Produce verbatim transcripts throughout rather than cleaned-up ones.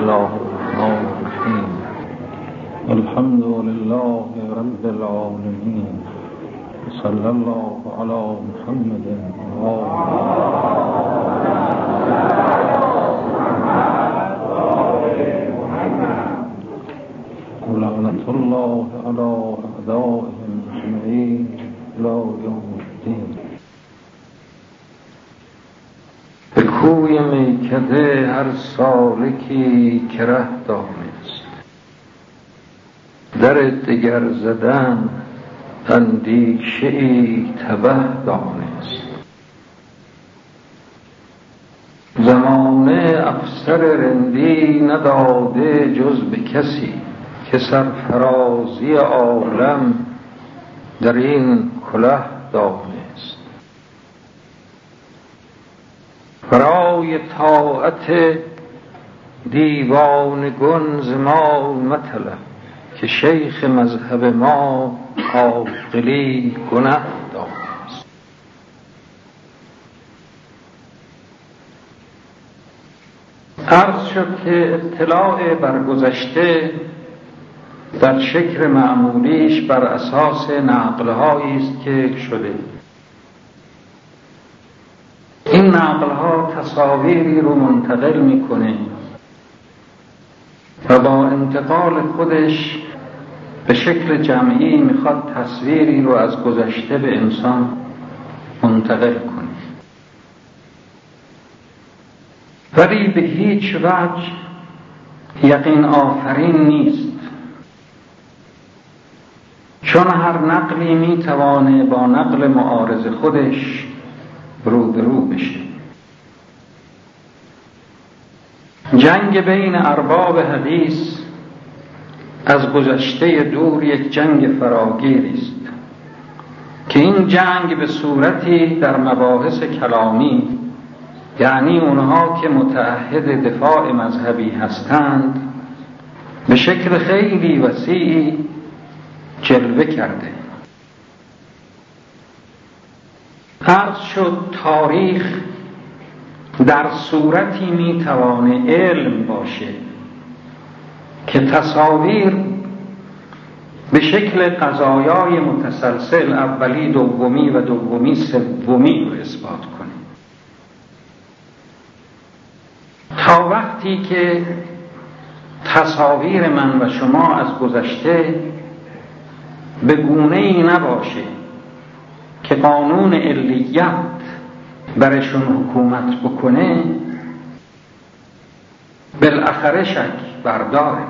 الله الرحمن الرحیم. الحمد لله رب العالمین. صلی الله علی محمد و لعنت الله علی اعدائهم اجمعین الی یوم الدین. به کوی میکده هر سالکی که ره دانست، در دگر زدن اندیشه ای تبه دانست. زمانه افسر رندی نداده جز به کسی، که سرفرازی عالم در این کله دانست. برای طاعت دیوانگان ز ما مطلب، که شیخ مذهب ما عاقلی گنه دانست. عرض شد که اطلاع بر گذشته در شکل معمولیش بر اساس نقل‌هایی است که شده. این نقل‌ها تصاویری رو منتقل می‌کنه و با انتقال خودش به شکل جمعی میخواد تصویری رو از گذشته به انسان منتقل کنه، ولی به هیچ وجه یقین آفرین نیست، چون هر نقلی میتوانه با نقل معارض خودش روبرو بشه. جنگ بین ارباب حدیث از گذشته دور یک جنگ فراگیری است که این جنگ به صورتی در مباحث کلامی، یعنی اونها که متعهد دفاع مذهبی هستند، به شکل خیلی وسیعی جلوه کرده. عرض شد تاریخ در صورتی میتوانه علم باشه که تصاویر به شکل قضایای متسلسل اولی دومی و دومی سومی رو اثبات کنه، تا وقتی که تصاویر من و شما از گذشته به گونه‌ای نباشه که قانون علیت برشون حکومت بکنه، بالاخره شک برداره.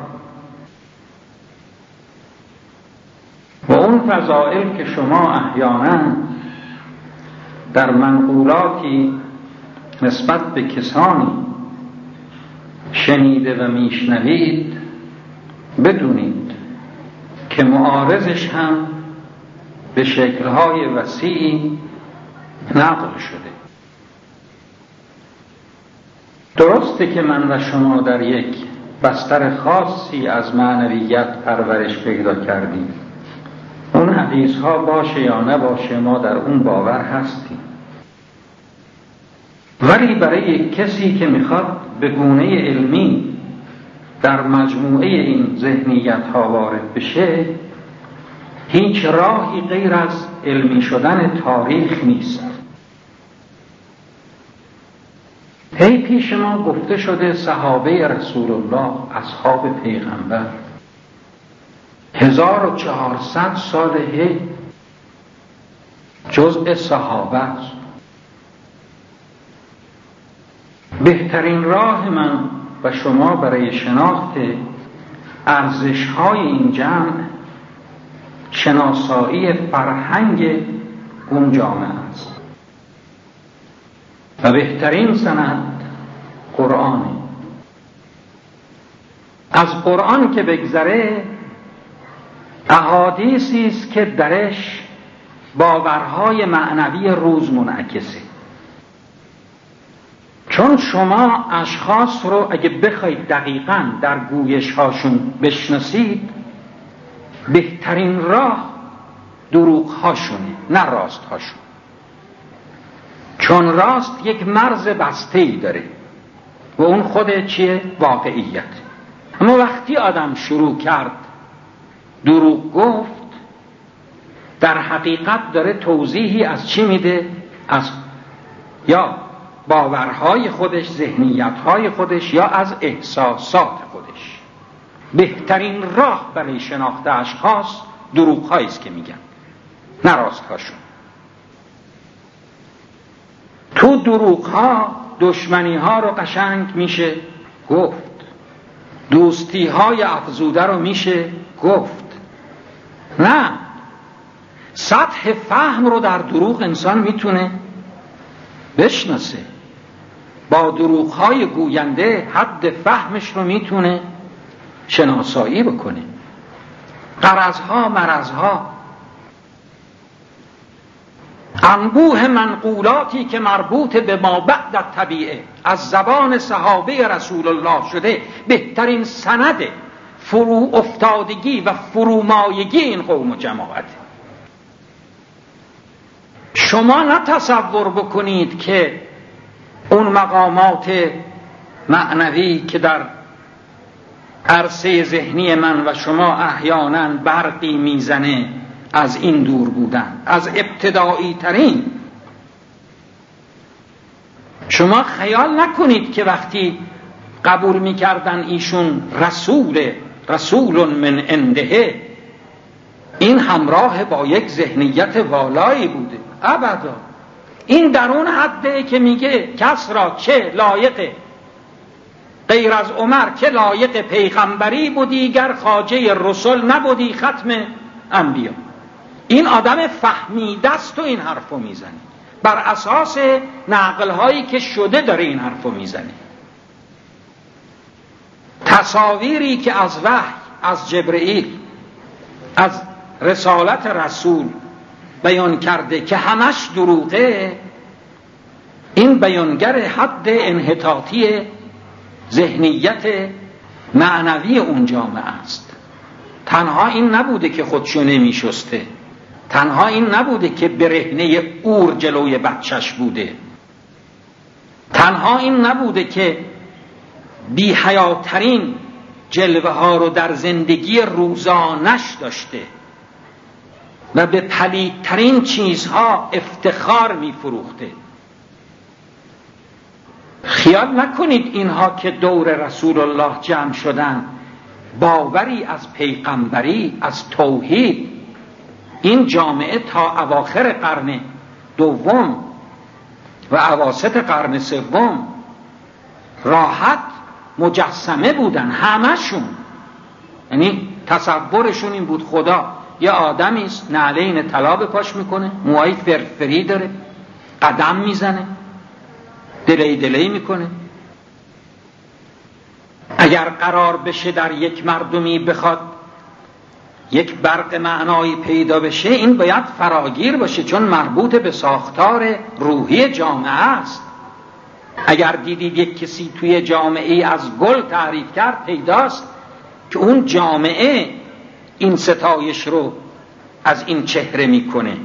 و اون فضائل که شما احیانا در منقولاتی نسبت به کسانی شنیده و میشنوید، بدونید که معارضش هم به شکل‌های وسیعی نقل شده. درسته که من و شما در یک بستر خاصی از معنویت پرورش پیدا کردیم، اون حدیث‌ها باشه یا نباشه ما در اون باور هستیم، ولی برای یک کسی که میخواد به گونه علمی در مجموعه این ذهنیت‌ها وارد بشه، هیچ راهی غیر از علمی شدن تاریخ نیست. هی پیش ما گفته شده صحابه رسول الله، اصحاب پیغمبر، هزار و چهارصد سال هی جزء صحابه است. بهترین راه من و شما برای شناخت ارزش‌های این جمع شناسایی فرهنگ اون جامعه است و بهترین سند قرآنه. از قرآن که بگذره، احادیثی است که درش باورهای معنوی روز منعکسه. چون شما اشخاص رو اگه بخواید دقیقاً در گویش هاشون بشناسید، بهترین راه دروغ هاشونه نه راست هاشون، چون راست یک مرز بسته‌ای داره و اون خود چیه؟ واقعیت. اما وقتی آدم شروع کرد دروغ گفت، در حقیقت داره توضیحی از چی میده؟ از یا باورهای خودش، ذهنیتهای خودش، یا از احساسات خودش. بهترین راه برای شناخت اشخاص دروغ‌هایی است که میگن، نه راست‌هاشون. تو دروغ‌ها دشمنی‌ها رو قشنگ میشه گفت، دوستی‌های افزوده رو میشه گفت. نه، سطح فهم رو در دروغ انسان میتونه بشناسه، با دروغ‌های گوینده حد فهمش رو میتونه شناسایی بکنه. غرضها مرضها، انبوه منقولاتی که مربوط به ما بعد الطبیعه از زبان صحابه رسول الله شده بهترین سند فرو افتادگی و فرومایگی این قوم و جماعت. شما نه تصور بکنید که اون مقامات معنوی که در عرصه ذهنی من و شما احیانا برقی میزنه از این دور بودن. از ابتدایی ترین شما خیال نکنید که وقتی قبول میکردن ایشون رسول رسول من عنده این همراه با یک ذهنیت والایی بوده. ابدا. این در اون حده که میگه کس را چه لایقه غیر از عمر که لایق پیغمبری بودی گر خواجه رسول نبودی ختم انبیا. این آدم فهمیده است و این حرفو میزنه، بر اساس نقل‌هایی که شده داره این حرفو میزنه. تصاویری که از وحی، از جبرئیل، از رسالت رسول بیان کرده که همش دروغه، این بیانگر حد انحطاطی ذهنیت معنوی اون جامعه است. تنها این نبوده که خودشو نمی شسته، تنها این نبوده که برهنه اور جلوی بچش بوده، تنها این نبوده که بی حیاترین جلوه ها رو در زندگی روزانش داشته و به پلیدترین چیزها افتخار می فروخته. خیال نکنید اینها که دور رسول الله جمع شدن باوری از پیغمبری، از توحید، این جامعه تا اواخر قرن دوم و اواسط قرن سوم راحت مجسمه بودن همشون. یعنی تصورشون این بود خدا یه آدمی است نعلین طلا به پاش میکنه، موهای فرفری داره، قدم میزنه، دلی دلی میکنه. اگر قرار بشه در یک مردمی بخواد یک برق معنایی پیدا بشه، این باید فراگیر باشه، چون مربوط به ساختار روحی جامعه است. اگر دیدید یک کسی توی جامعه از گل تعریف کرد، پیداست که اون جامعه این ستایش رو از این چهره میکنه.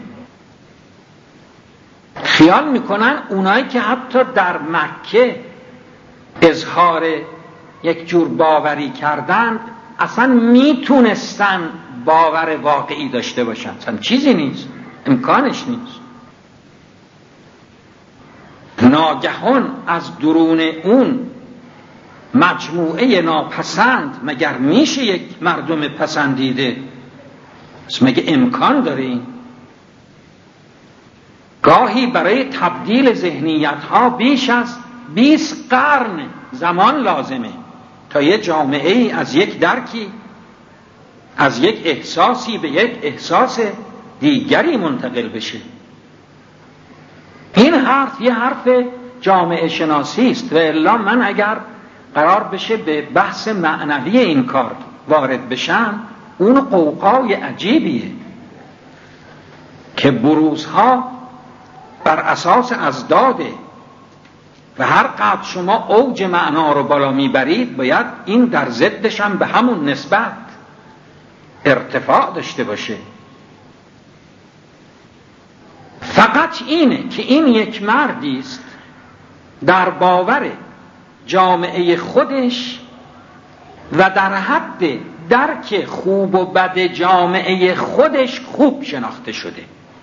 خیال میکنن اونایی که حتی در مکه اظهار یک جور باوری کردند اصلا میتونستن باور واقعی داشته باشن. اصلا چیزی نیست، امکانش نیست. ناگهان از درون اون مجموعه ناپسند مگر میشه یک مردم پسندیده؟ مگه امکان داره این؟ گاهی برای تبدیل ذهنیت ها بیش از بیست قرن زمان لازمه تا یک جامعه ای از یک درکی، از یک احساسی به یک احساس دیگری منتقل بشه. این حرف یه حرف جامعه شناسی است، و الا من اگر قرار بشه به بحث معنوی این کار وارد بشم، اون قوقای عجیبیه که بروزها بر اساس ازداده و هر قدر شما اوج معنا رو بالا میبرید باید این در ضدش هم به همون نسبت ارتفاع داشته باشه. فقط اینه که این یک مردی است در باور جامعه خودش و در حد درک خوب و بد جامعه خودش خوب شناخته شده.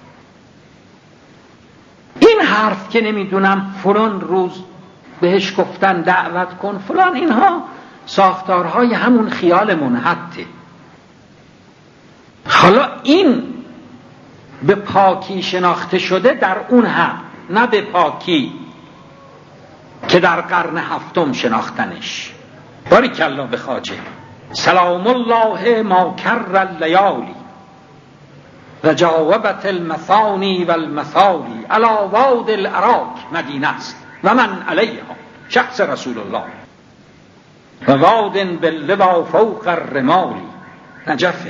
این حرف که نمیدونم فلان روز بهش گفتن دعوت کن فلان، اینها ساختارهای همون خیال منحته. حالا این به پاکی شناخته شده در اون حد، نه به پاکی که در قرن هفتم شناختنش. باریکالله به خواجه. سلام الله ما کر اللیالی و جاوبت المثانی و المثالی علی واد العراق مدینه است و من علیها شخص رسول الله و واد باللوا فوق الرمالی نجفه.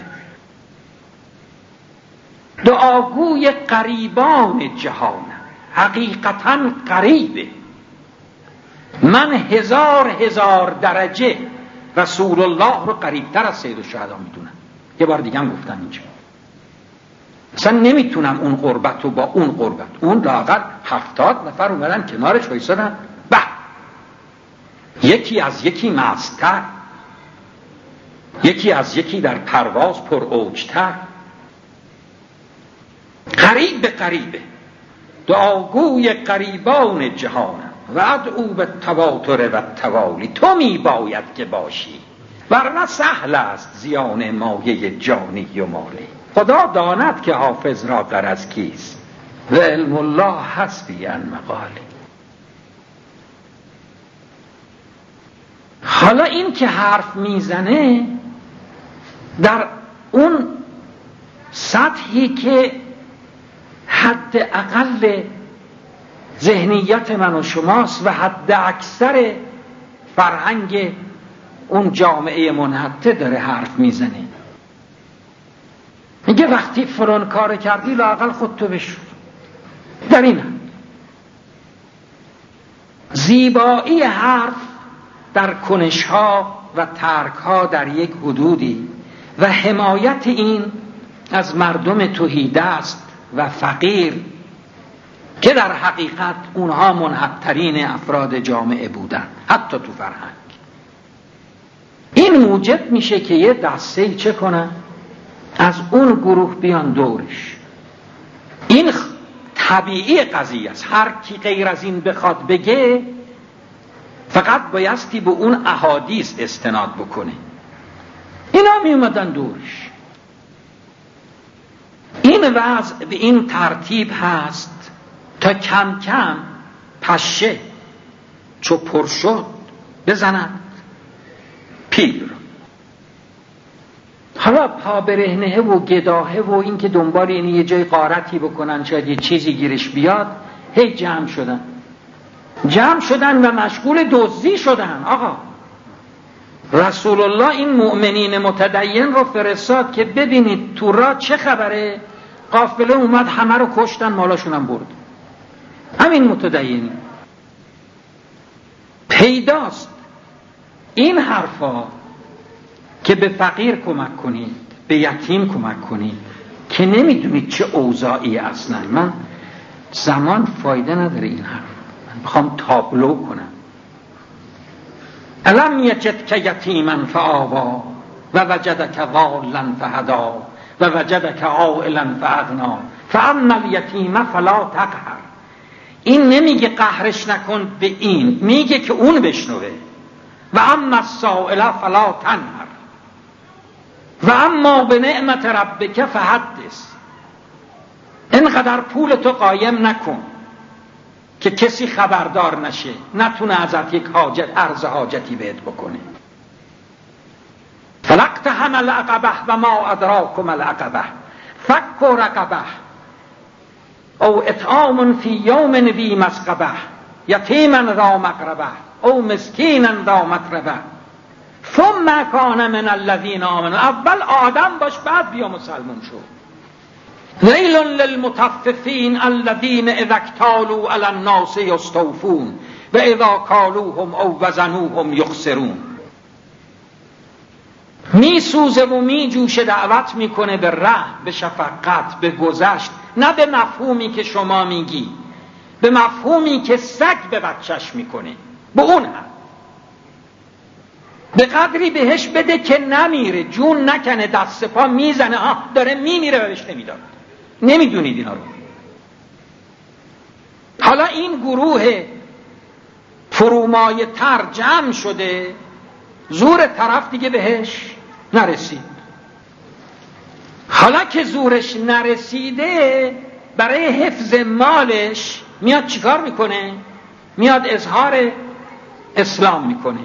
دعاگوی قریبان جهان، حقیقتا قریبه. من هزار هزار درجه رسول الله رو قریبتر از سید الشهدا میدونم. یه بار دیگه هم گفتم اینجا اصلا نمیتونم اون قربت رو با اون قربت، اون لااقل هفتاد نفر اومدن کنارش وایسادن، به یکی از یکی مست‌تر، یکی از یکی در پرواز پر اوجتر. قریب به قریبه، دعاگوی قریبان جهان و ادعو به تواتر و توالی. تو می باید که باشی ورنه سهل است زیان مایه جانی و مالی. خدا داند که حافظ را غرض کیست و علم الله حسبی ان مقالی. حالا این که حرف میزنه در اون سطحی که حد اقل ذهنیت من و شماست و حد اکثر فرهنگ اون جامعه منحطه داره حرف میزنه. میگه وقتی فران کار کردی لااقل خودتو بشور. در این هم زیبایی حرف در کنشها و ترکها در یک حدودی و حمایت این از مردم توحیده است و فقیر که در حقیقت اونها منحط‌ترین افراد جامعه بودن حتی تو فرهنگ. این موجب میشه که یه دسته چه کنن؟ از اون گروه بیان دورش. این طبیعی قضیه است. هر کی غیر از این بخواد بگه فقط بایستی به اون احادیث استناد بکنه. اینا می اومدن دورش. این وضع به این ترتیب هست تا کم کم پشه چو پر شد بزند پیر. حالا پا برهنه و گداهه و این که دنبال این یه جای غارتی بکنن شاید یه چیزی گیرش بیاد، هی جمع شدن جمع شدن و مشغول دزدی شدن. آقا رسول الله این مؤمنین متدین رو فرستاد که ببینید تو راه چه خبره. قافله اومد همه رو کشتن، مالاشون هم برد. همین متدینی پیداست این حرفا که به فقیر کمک کنید، به یتیم کمک کنید که نمیدونید چه اوضاعی اصلا. من زمان فایده نداره این حرف، من میخوام تابلو کنم. الم یجدک یتیما فآوا و وجدک ضالا فهدا و وجدک عائلا فاغنا فاما الیتیم فلا تقهر. این نمیگه قهرش نکن به این، میگه که اون بشنوه. و اما السائل فلا تنهر و اما به نعمت ربک فحدث. اینقدر پول تو قایم نکن که کسی خبردار نشه، نتونه ازت یک حاجت عرض حاجتی بهت بکنه. فلقتحم العقبه و ما ادراکم العقبه فک رقبه او اطعام فی یوم ذی مسغبه یتیما ذا مقربه او مسکینا ذا متربه ثم کان من الذین آمنوا. اول آدم باش بعد بیا مسلمان شو. ویل للمطففین الذین اذا اکتالوا علی الناس یستوفون و اذا کالوهم او وزنوهم یخسرون. می سوزه و می جوشه، دعوت میکنه به رحم، به شفقت، به گذشت، نه به مفهومی که شما میگی، به مفهومی که سگ به بچهش میکنه. به اون هم به قدری بهش بده که نمیره، جون نکنه، دست پا میزنه، ها داره میمیره و بهش نمیداد. نمیدونید اینا رو. حالا این گروه فرومایه تر جمع شده، زور طرف دیگه بهش نرسید. حالا که زورش نرسیده، برای حفظ مالش میاد چیکار میکنه؟ میاد اظهار اسلام میکنه.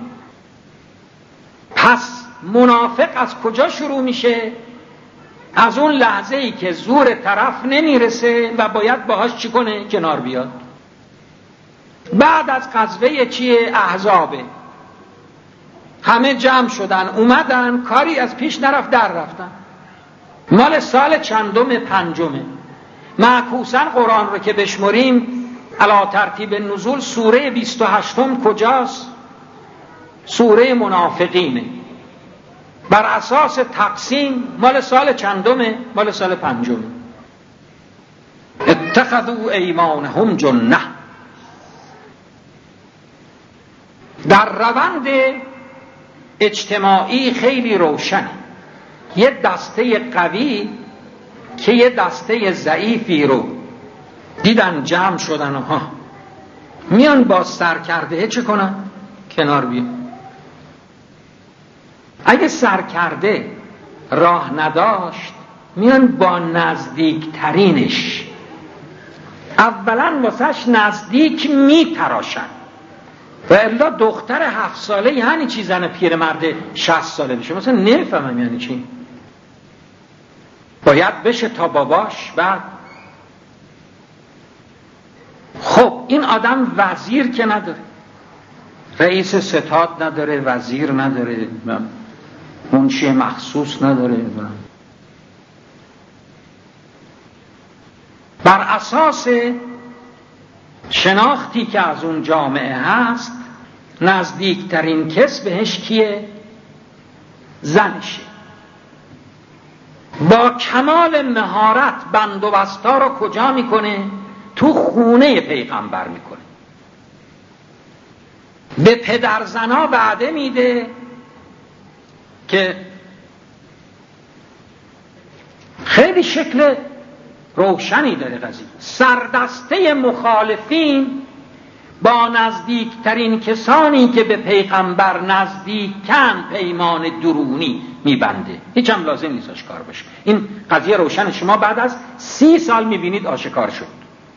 پس منافق از کجا شروع میشه؟ از اون لحظه ای که زور طرف نمیرسه و باید باهاش چی کنه؟ کنار بیاد. بعد از غزوه چیه؟ احزابه، همه جمع شدن اومدن، کاری از پیش نرفت در رفتن. مال سال چندم؟ پنجمه. معکوساً قرآن رو که بشمریم علی ترتیب نزول سوره بیست و هشتم کجاست؟ سوره منافقینه. بر اساس تقسیم مال سال چندمه؟ مال سال پنجمه. اتخذوا ایمانهم جنة. در روند اجتماعی خیلی روشنه. یه دسته قوی که یه دسته ضعیفی رو دیدن جمع شدن و ها میان با سرکرده چه کنن؟ کنار بیان. اگه سرکرده راه نداشت میان با نزدیکترینش اولا واسهش نزدیک میتراشن. و الا دختر هفت ساله یعنی چی زن پیرمرد شصت ساله بشه؟ مثلا نمیفهمم یعنی چی. باید بشه تا باباش. بعد خب این آدم وزیر که نداره، رئیس ستاد نداره، وزیر نداره، منشی مخصوص نداره. بر اساس شناختی که از اون جامعه هست نزدیکترین کس بهش کیه؟ زنشه. با کمال مهارت بند و بستا رو کجا میکنه؟ تو خونه پیغمبر میکنه. به پدر زنا وعده میده که خیلی شکل روشنی داره قضیه. سردسته مخالفین با نزدیکترین کسانی که به پیغمبر نزدیکن پیمان درونی میبنده. هیچ هم لازم نیست آشکار باشه. این قضیه روشن شما بعد از سی سال میبینید آشکار شد.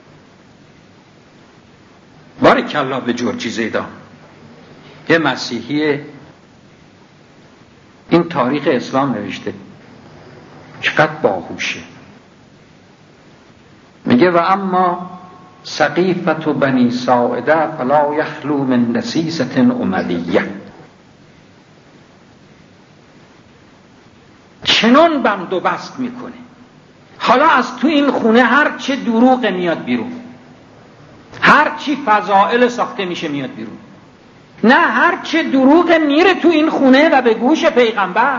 بارکالله به جورجی زیدان، یه مسیحی این تاریخ اسلام نوشته، چقدر باهوشه. میگه و اما سقیفة بنی ساعده فلا یخلو من دسیسة امویه. چنان بند و بست میکنه. حالا از تو این خونه هر چه دروغ میاد بیرون، هر چی فضائل ساخته میشه میاد بیرون. نه، هر چه دروغ میره تو این خونه و به گوش پیغمبر.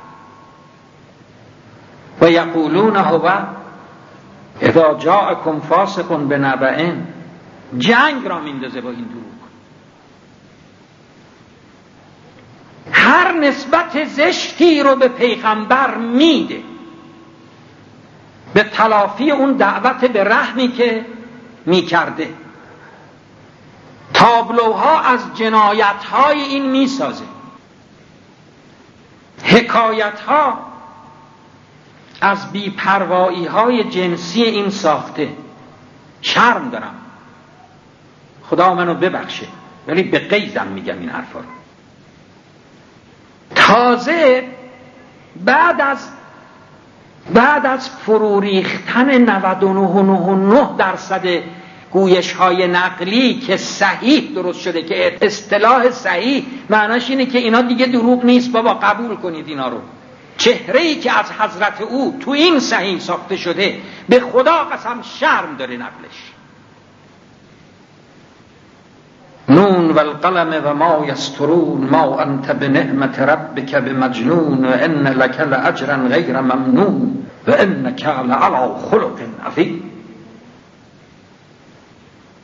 و یقولون هو اذا جاءکم فاسق بنبأ، جنگ را میندازه با این دروغ. هر نسبت زشتی رو به پیغمبر میده به تلافی اون دعوت به رحمی که میکرده. تابلوها از جنایت‌های این میسازه، حکایت‌ها از بی‌پروایی‌های جنسی این ساخته. شرم دارم، خدا منو ببخشه، ولی به غیظم میگم این حرفا رو. تازه بعد از بعد از فرو ریختن نود و نه و نه دهم درصد گویش های نقلی که صحیح درست شده، که اصطلاح صحیح معناش اینه که اینا دیگه دروغ نیست، بابا قبول کنید اینا رو. چهره‌ای که از حضرت او تو این صحیح ساخته شده، به خدا قسم شرم داره نقلش. نون والقلم و ما یسترون ما انت بنعمت ربک بمجنون و ان لک لاجرا غیر ممنون و انک لعلی خلق عظیم.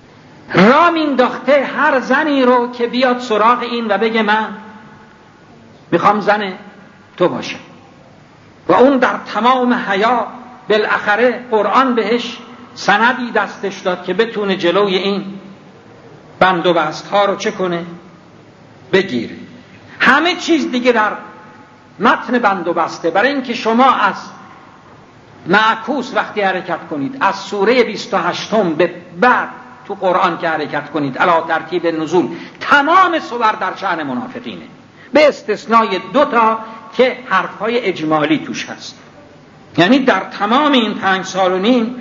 رام انداخته هر زنی رو که بیاد سراغ این و بگه من میخوام زن تو باشم. و اون در تمام حیا بالاخره قرآن بهش سندی دستش داد که بتونه جلوی این بند و بست ها رو چه کنه؟ بگیره. همه چیز دیگه در متن بند و بسته. برای اینکه شما از معکوس وقتی حرکت کنید، از سوره بیست و هشتم به بعد تو قرآن که حرکت کنید علی ترتیب نزول، تمام سور در شأن منافقینه، به استثنای دو تا که حرفهای اجمالی توش هست. یعنی در تمام این پنج سال و نیم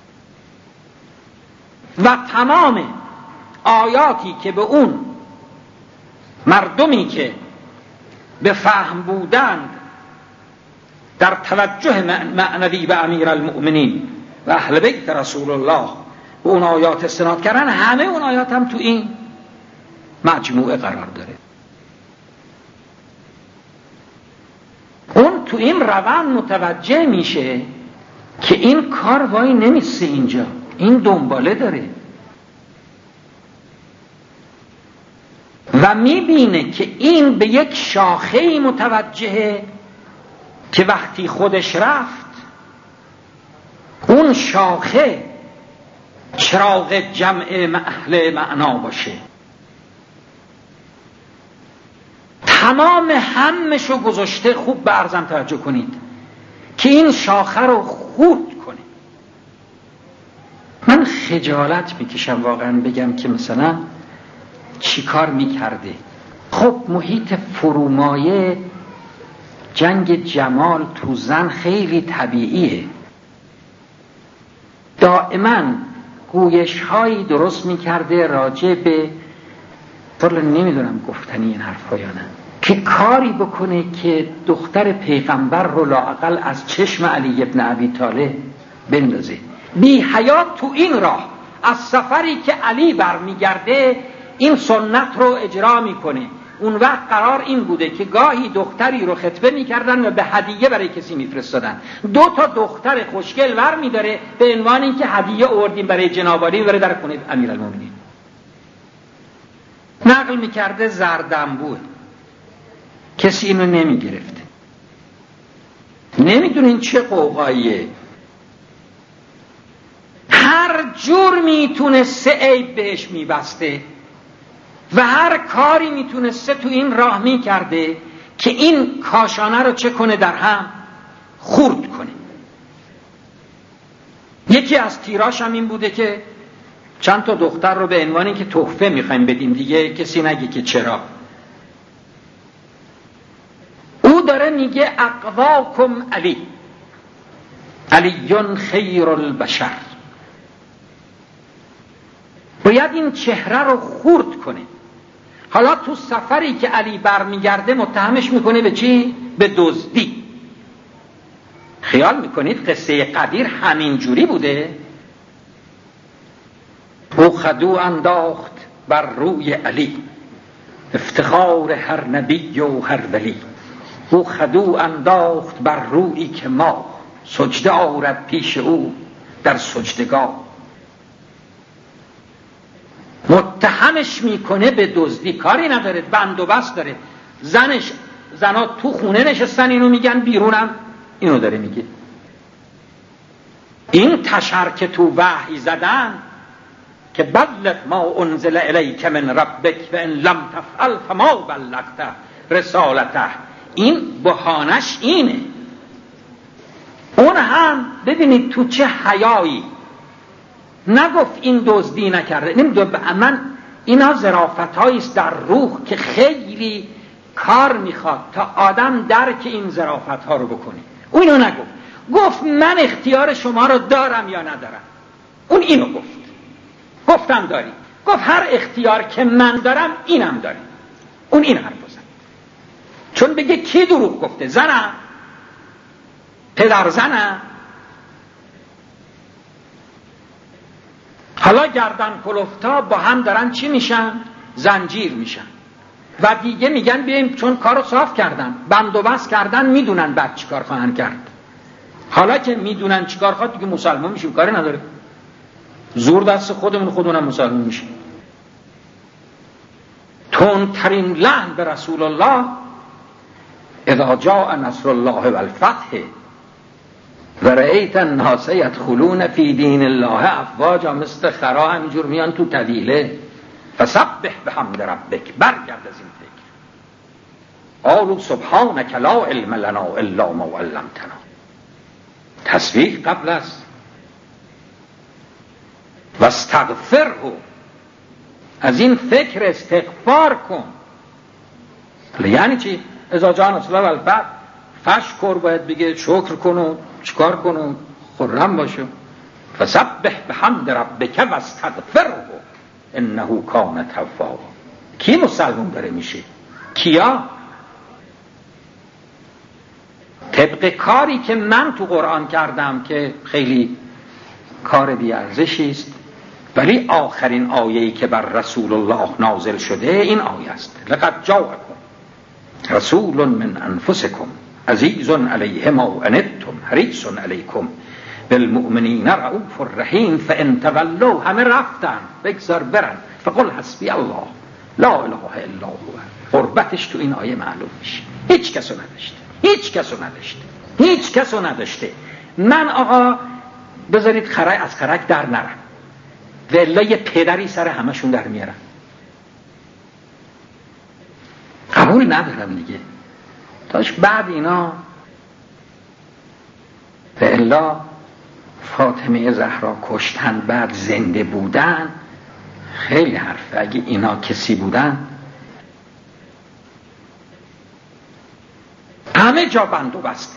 و تمام آیاتی که به اون مردمی که به فهم بودند در توجه معنوی به امیر المؤمنین و اهل بیت رسول الله به اون آیات استناد کردن، همه اون آیات هم تو این مجموعه قرار داره. اون تو این روند متوجه میشه که این کار وای نمیسته اینجا، این دنباله داره و میبینه که این به یک شاخه‌ای متوجهه که وقتی خودش رفت اون شاخه چراغ جمع اهل معنا باشه. تمام همشو گذاشته. خوب به عرضم توجه کنید که این شاخه رو خورد کنه. من خجالت میکشم واقعا بگم که مثلا چی کار میکرده. خب محیط فرومایه جنگ جمال تو زن خیلی طبیعیه. دائما گویش هایی درست میکرده راجع به طور نمیدونم گفتنی این حرف ها یا نه، که کاری بکنه که دختر پیغمبر رو لااقل از چشم علی ابن ابی طالب بندازه. بی حیات تو این راه از سفری که علی برمیگرده این سنت رو اجرا میکنه. اون وقت قرار این بوده که گاهی دختری رو خطبه میکردن و به هدیه برای کسی میفرستادن. دو تا دختر خوشگل ور میداره به عنوان اینکه هدیه آوردیم برای جناب علی بره در خونه امیرالمومنین. نقل میکرده زردنبوه، کسی اینو نمیگرفته. نمیدونین چه قوقاییه. هر جور میتونسته عیب بهش میبسته و هر کاری میتونسته تو این راه میکرده که این کاشانه رو چه کنه؟ در هم خورد کنه. یکی از تیراش هم این بوده که چند تا دختر رو به عنوان اینکه تحفه میخوایم بدیم دیگه کسی نگه که چرا. او داره میگه اقواکم علی علیون خیر البشر. باید این چهره رو خورد کنه. حالا تو سفری که علی برمیگرده متهمش میکنه به چی؟ به دزدی. خیال میکنید قصه قدیر همین جوری بوده؟ او خدو انداخت بر روی علی، افتخار هر نبی و هر ولی. او خدو انداخت بر رویی که ما، سجده آورد پیش او در سجدگاه. متهمش میکنه به دزدی. کاری نداره، بند و بست داره. زنش زنا تو خونه نشستن اینو میگن، بیرونم اینو داره میگه. این تشر که تو وحی زدن که بلغ ما انزل الیک من ربک و ان لم تفعل فما بلغت رسالته، این بهانش اینه. اون هم ببینید تو چه حیایی نگفت این دزدی نکرده. نمیدونم من اینا ظرافت‌هایی است در روح که خیلی کار میخواد تا آدم درک این ظرافت‌ها رو بکنه. اون اینو نگفت. گفت من اختیار شما رو دارم یا ندارم. اون اینو گفت. گفتم داری. گفت هر اختیار که من دارم اینم داری. اون این حرف زد. چون بگه کی دروغ گفته؟ زنم؟ پدر زنم؟ حالا گردن کلفتا با هم دارن چی میشن؟ زنجیر میشن. و دیگه میگن بیاییم چون کارو صاف کردن، بند و بست کردن، میدونن بعد چی کار خواهند کرد. حالا که میدونن چی کار خواهد دیگه مسلمان میشیم، کاری نداره. زور دست خودمون خودمونم مسلمان میشیم. تندترین لعن به رسول الله اذا جاء نصر الله والفتح و رأیت الناس یدخلون فی دین الله افواجا، مثل خرا همینجور میان تو طویله. فسبح بحمد ربک، برگرد از این فکر. قالوا سبحانک لا علم لنا الا ما علمتنا. تسبیح قبل است. و استغفره، از این فکر استغفار کن. یعنی چی؟ اذا جاء نصر الله والفتح، فشکر باید بگه، شکر کنو، چکار کنو، خرم باشو. فسبح بحمد ربک و استغفره انه کان توابا. کی مسلمان داره میشه؟ کیا؟ طبق کاری که من تو قرآن کردم که خیلی کار بیارزشی است، ولی آخرین آیه‌ای که بر رسول الله نازل شده این آیه است: لقد جاءکم رسول من انفسکم عزیز علیه ما عنتم حریص علیکم بالمؤمنین رؤوف رحیم فان تولوا. همه رفتن، بگذار برن. فقل حسبی الله لا اله الا هو. قربتش تو این آیه معلوم میشه. هیچ کسو نداشته، هیچ کسو نداشته، هیچ کسو نداشته. من آقا بذارید خرک از خرک در نرم، ولی یه پدری سر همشون در میارم. قبول ندارم دیگه. تاش بعد اینا و الا فاطمه زهرا کشتن، بعد زنده بودن، خیلی حرفه. اگه اینا کسی بودن همه جا بند و بسته.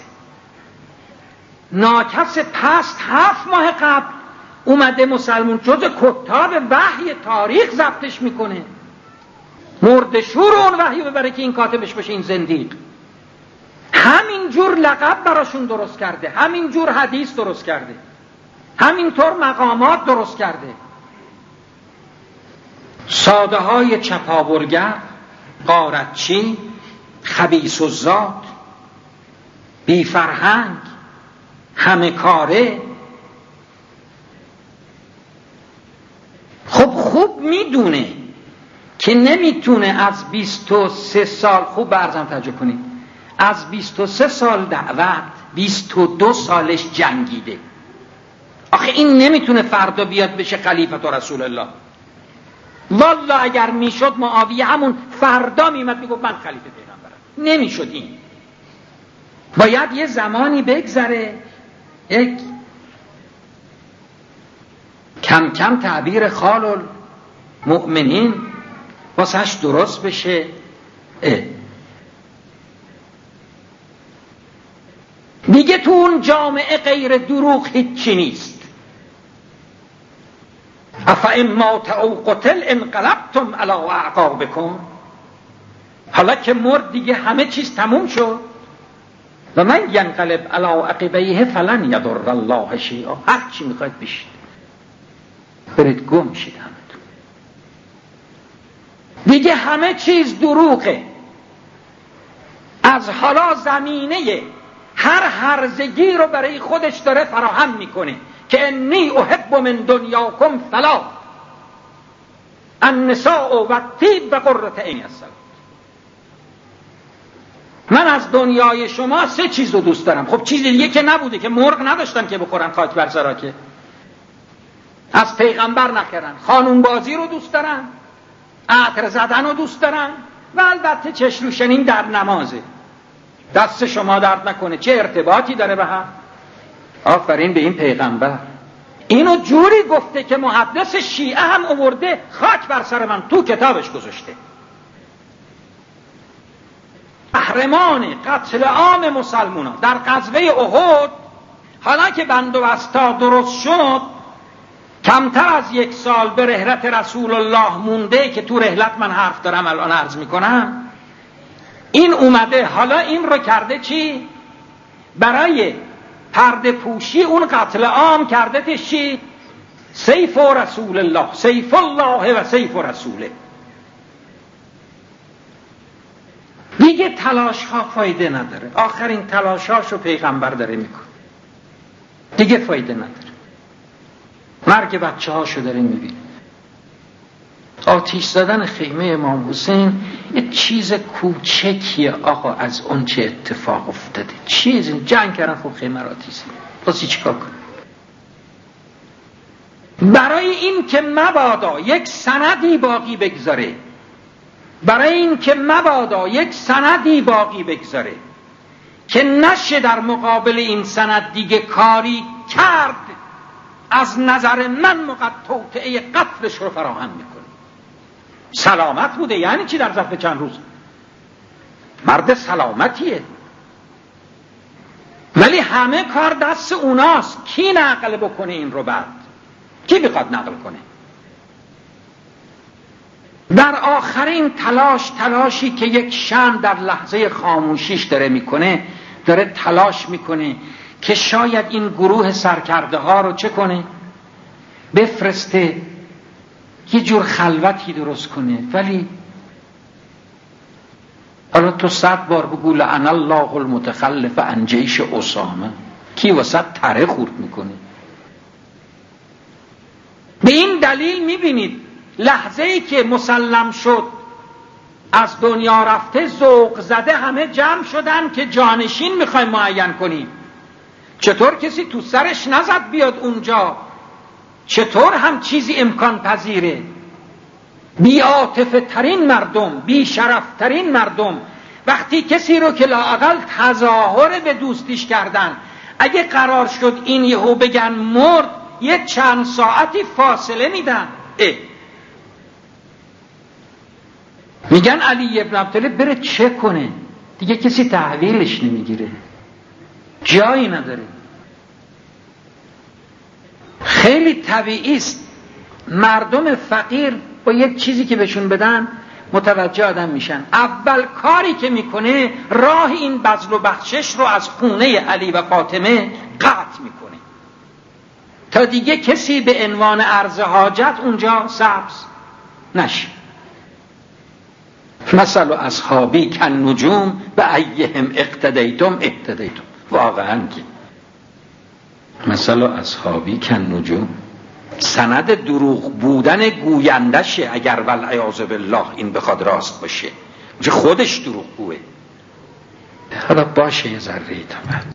ناکس پست هفت ماه قبل اومده مسلمون جز کتاب وحی تاریخ ضبطش میکنه، مرد شور اون وحی ببره که این کاتبش باشه، این زندیق. همین جور لقب براشون درست کرده، همین جور حدیث درست کرده، همینطور مقامات درست کرده. ساده های چپاولگر، غارتچی، خبیث الذات، بی فرهنگ، همه کاره. خب خوب میدونه که نمیتونه از بیست و سه سال، خوب برزم توجه کنید، از بیست و سه سال دعوت بیست و دو سالش جنگیده. آخه این نمیتونه فردا بیاد بشه خلیفت و رسول الله. والله اگر میشد معاویه همون فردا میمد میگفت من خلیفه پیغمبرم. نمیشد. این باید یه زمانی بگذره، یک کم کم تعبیر خال المؤمنین واسهش درست بشه. اه. دیگه تو اون جامعه غیر دروغ هیچی نیست. افا اما او قتل انقلبتم علی اعقابکم. حالا که مرد دیگه همه چیز تموم شد. و من ینقلب علی عقبیه فلن یضر الله شیئا. هر چی میخواید بشید، برید گم شید همتون. دیگه همه چیز دروغه. از حالا زمینه هر هرزگی رو برای خودش داره فراهم میکنه که انی احب من دنیاکم ثلاث النساء و الطیب و قرة عینی الصلاة. من از دنیای شما سه چیز رو دوست دارم. خب چیز دیگه که نبوده، که مرغ نداشتن که بخورن خاک بر سرا، که از پیغمبر نخرن. خانون بازی رو دوست دارن، عطر زدن رو دوست دارن، و البته چشم روشنی در نمازه. دست شما درد نکنه. چه ارتباطی داره به هم؟ آفرین به این پیغمبر. اینو جوری گفته که محدث شیعه هم آورده خاک بر سر من تو کتابش گذاشته. قهرمان قتل عام مسلمانان در غزوه احد، حالا که بند و بستا درست شد، کمتر از یک سال به رحلت رسول الله مونده که تو رحلت من حرف دارم الان عرض میکنم، این اومده حالا این رو کرده چی؟ برای پرده پوشی اون قتل عام کرده چی؟ سیف و رسول الله، سیف الله و سیف و رسوله. دیگه تلاش ها فایده نداره. آخرین تلاش هاشو پیغمبر داره میکنه، دیگه فایده نداره. مرگ بچه هاشو داره میبینه. آتیش زدن خیمه امام حسین یه چیز کوچکیه آقا از اون چه اتفاق افتاده. چیز جنگ کردن خب خیمه را آتیش زدن، واسه چیکار کنه؟ برای این که مبادا یک سندی باقی بگذاره، برای این که مبادا یک سندی باقی بگذاره که نشه در مقابل این سند دیگه کاری کرد، از نظر من توطئه قتلش رو فراهم میکنه. سلامت بوده یعنی چی در ظرف چند روز؟ مرد سلامتیه، ولی همه کار دست اوناست. کی نقل بکنه این رو؟ بعد کی بخواد نقل کنه؟ در آخرین تلاش، تلاشی که یک شمع در لحظه خاموشیش داره میکنه، داره تلاش میکنه که شاید این گروه سرکرده ها رو چه کنه؟ بفرسته یه جور خلوتی درست کنه. ولی حالا تو صد بار بگو لعن الله المتخلف عن جیش اسامه، کی وسط تره خورد میکنه؟ به این دلیل میبینید لحظه ای که مسلم شد از دنیا رفته، ذوق زده همه جمع شدن که جانشین میخوایم معین کنیم. چطور کسی تو سرش نزد بیاد اونجا؟ چطور هم چیزی امکان پذیره؟ بی عاطفه ترین مردم، بی شرف ترین مردم، وقتی کسی رو که لااقل تظاهر به دوستیش کردن، اگه قرار شد این یهو بگن مرد، یه چند ساعتی فاصله میدن. اه. میگن علی ابن ابیطالب بره چه کنه؟ دیگه کسی تحویلش نمیگیره، جایی نداره. خیلی طبیعی است مردم فقیر با یک چیزی که بهشون بدن متوجه آدم میشن. اول کاری که میکنه راه این بذل و بخشش رو از خونه علی و فاطمه قطع میکنه تا دیگه کسی به عنوان عرض حاجت اونجا سبز نشه. مثل اصحابی کن نجوم به ایهم اقتدیتم اقتدیتم. واقعا که مثل اصحابی کن نجوم سند دروغ بودن گویندشه اگر والعیاذ بالله این بخواد راست باشه، خودش دروغ گوه. حالا باشه یه ذره تا بعد